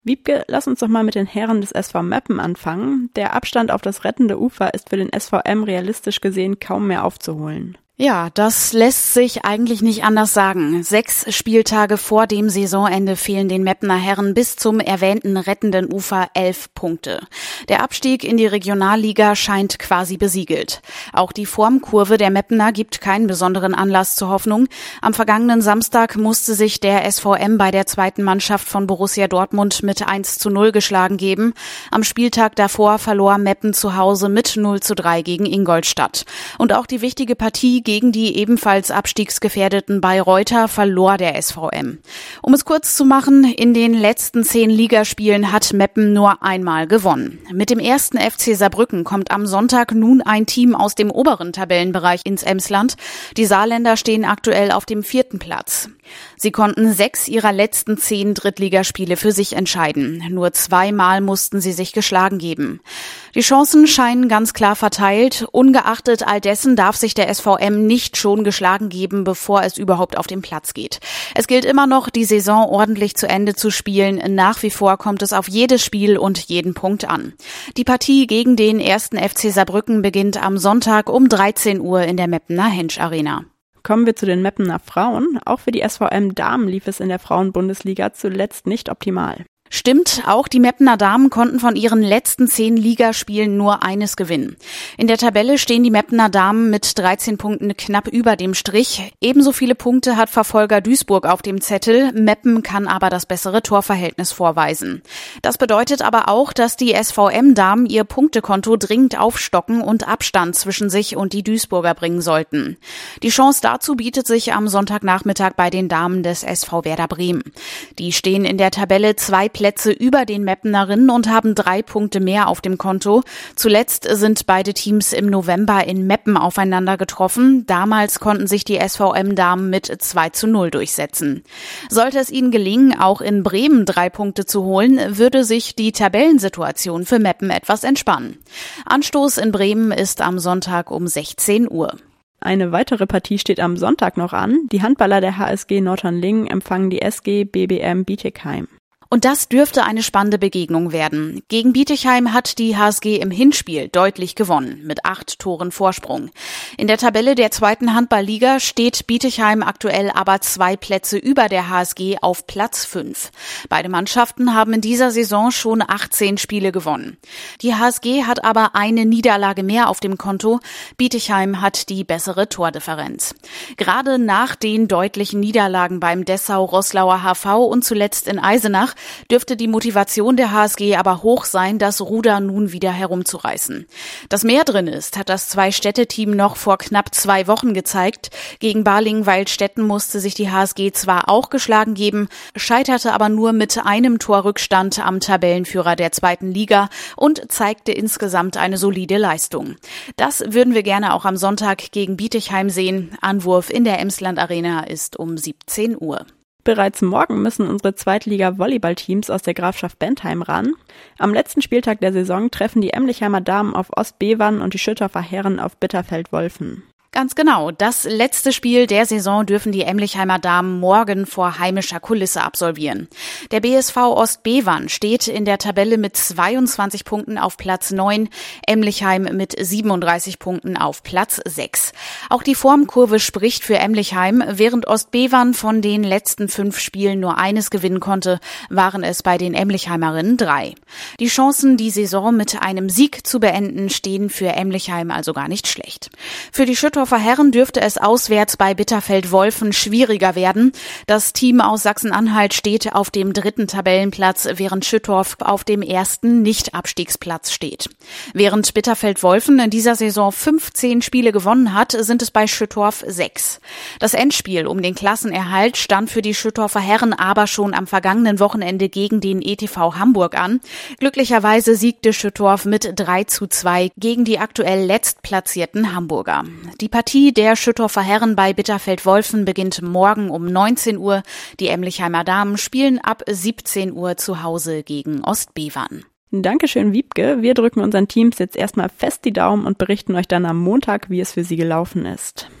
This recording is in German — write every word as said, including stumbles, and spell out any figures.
Wiebke, lass uns doch mal mit den Herren des S V Meppen anfangen. Der Abstand auf das rettende Ufer ist für den S V M realistisch gesehen kaum mehr aufzuholen. Ja, das lässt sich eigentlich nicht anders sagen. Sechs Spieltage vor dem Saisonende fehlen den Meppener Herren bis zum erwähnten rettenden Ufer elf Punkte. Der Abstieg in die Regionalliga scheint quasi besiegelt. Auch die Formkurve der Meppener gibt keinen besonderen Anlass zur Hoffnung. Am vergangenen Samstag musste sich der S V M bei der zweiten Mannschaft von Borussia Dortmund mit eins zu null geschlagen geben. Am Spieltag davor verlor Meppen zu Hause mit null zu drei gegen Ingolstadt. Und auch die wichtige Partie gegen die ebenfalls abstiegsgefährdeten Bayreuther verlor der S V M. Um es kurz zu machen, in den letzten zehn Ligaspielen hat Meppen nur einmal gewonnen. Mit dem ersten F C Saarbrücken kommt am Sonntag nun ein Team aus dem oberen Tabellenbereich ins Emsland. Die Saarländer stehen aktuell auf dem vierten Platz. Sie konnten sechs ihrer letzten zehn Drittligaspiele für sich entscheiden. Nur zweimal mussten sie sich geschlagen geben. Die Chancen scheinen ganz klar verteilt. Ungeachtet all dessen darf sich der S V M nicht schon geschlagen geben, bevor es überhaupt auf den Platz geht. Es gilt immer noch, die Saison ordentlich zu Ende zu spielen. Nach wie vor kommt es auf jedes Spiel und jeden Punkt an. Die Partie gegen den ersten F C Saarbrücken beginnt am Sonntag um dreizehn Uhr in der Meppener Hensch Arena. Kommen wir zu den Meppener Frauen. Auch für die S V M Damen lief es in der Frauenbundesliga zuletzt nicht optimal. Stimmt, auch die Meppener Damen konnten von ihren letzten zehn Ligaspielen nur eines gewinnen. In der Tabelle stehen die Meppener Damen mit dreizehn Punkten knapp über dem Strich. Ebenso viele Punkte hat Verfolger Duisburg auf dem Zettel. Meppen kann aber das bessere Torverhältnis vorweisen. Das bedeutet aber auch, dass die S V M-Damen ihr Punktekonto dringend aufstocken und Abstand zwischen sich und die Duisburger bringen sollten. Die Chance dazu bietet sich am Sonntagnachmittag bei den Damen des S V Werder Bremen. Die stehen in der Tabelle zwei Plätze über den Meppenerinnen und haben drei Punkte mehr auf dem Konto. Zuletzt sind beide Teams im November in Meppen aufeinander getroffen. Damals konnten sich die S V M-Damen mit zwei zu null durchsetzen. Sollte es ihnen gelingen, auch in Bremen drei Punkte zu holen, würde sich die Tabellensituation für Meppen etwas entspannen. Anstoß in Bremen ist am Sonntag um sechzehn Uhr. Eine weitere Partie steht am Sonntag noch an. Die Handballer der H S G Nordhorn-Lingen empfangen die S G B B M Bietigheim. Und das dürfte eine spannende Begegnung werden. Gegen Bietigheim hat die H S G im Hinspiel deutlich gewonnen, mit acht Toren Vorsprung. In der Tabelle der zweiten Handballliga steht Bietigheim aktuell aber zwei Plätze über der H S G auf Platz fünf. Beide Mannschaften haben in dieser Saison schon achtzehn Spiele gewonnen. Die H S G hat aber eine Niederlage mehr auf dem Konto. Bietigheim hat die bessere Tordifferenz. Gerade nach den deutlichen Niederlagen beim Dessau-Roßlauer H V und zuletzt in Eisenach dürfte die Motivation der H S G aber hoch sein, das Ruder nun wieder herumzureißen. Dass mehr drin ist, hat das Zwei-Städte-Team noch vor knapp zwei Wochen gezeigt. Gegen Balingen-Waldstätten musste sich die H S G zwar auch geschlagen geben, scheiterte aber nur mit einem Torrückstand am Tabellenführer der zweiten Liga und zeigte insgesamt eine solide Leistung. Das würden wir gerne auch am Sonntag gegen Bietigheim sehen. Anwurf in der Emsland Arena ist um siebzehn Uhr. Bereits morgen müssen unsere Zweitliga-Volleyballteams aus der Grafschaft Bentheim ran. Am letzten Spieltag der Saison treffen die Emlichheimer Damen auf Ostbevern und die Schüttorfer Herren auf Bitterfeld-Wolfen. Ganz genau. Das letzte Spiel der Saison dürfen die Emlichheimer Damen morgen vor heimischer Kulisse absolvieren. Der B S V Ostbevern steht in der Tabelle mit zweiundzwanzig Punkten auf Platz neun, Emlichheim mit siebenunddreißig Punkten auf Platz sechs. Auch die Formkurve spricht für Emlichheim. Während Ostbevern von den letzten fünf Spielen nur eines gewinnen konnte, waren es bei den Emlichheimerinnen drei. Die Chancen, die Saison mit einem Sieg zu beenden, stehen für Emlichheim also gar nicht schlecht. Für die Schüttorfer Herren dürfte es auswärts bei Bitterfeld-Wolfen schwieriger werden. Das Team aus Sachsen-Anhalt steht auf dem dritten Tabellenplatz, während Schüttorf auf dem ersten Nicht-Abstiegsplatz steht. Während Bitterfeld-Wolfen in dieser Saison fünfzehn Spiele gewonnen hat, sind es bei Schüttorf sechs. Das Endspiel um den Klassenerhalt stand für die Schüttorfer Herren aber schon am vergangenen Wochenende gegen den E T V Hamburg an. Glücklicherweise siegte Schüttorf mit drei zu zwei gegen die aktuell letztplatzierten Hamburger. Die Partie der Schüttorfer Herren bei Bitterfeld-Wolfen beginnt morgen um neunzehn Uhr. Die Emlichheimer Damen spielen ab siebzehn Uhr zu Hause gegen Ostbevern. Dankeschön, Wiebke. Wir drücken unseren Teams jetzt erstmal fest die Daumen und berichten euch dann am Montag, wie es für sie gelaufen ist.